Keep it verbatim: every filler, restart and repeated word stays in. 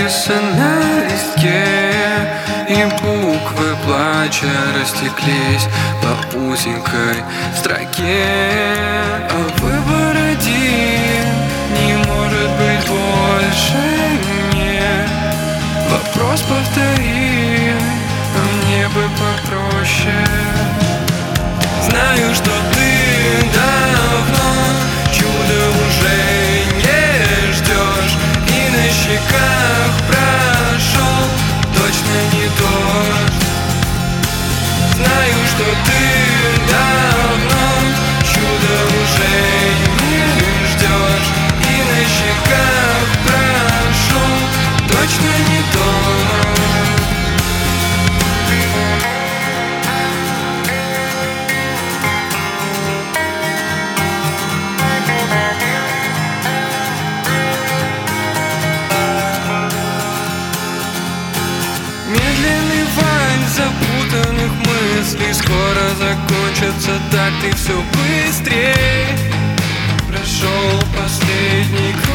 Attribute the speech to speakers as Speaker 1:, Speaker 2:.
Speaker 1: написан на листке, и буквы плача растеклись по узенькой строке. А выбор один не может быть больше мне. Вопрос повтори, а мне бы попроще. Знаю, что ты давно чудо уже не ждешь, и на щеках прошел точно не дождь. Знаю, что ты давно чудо уже не ждешь, и на щеках прошел точно не дождь. Медленный вальс запутанных мыслей скоро закончится, так ты все быстрее. Прошел последний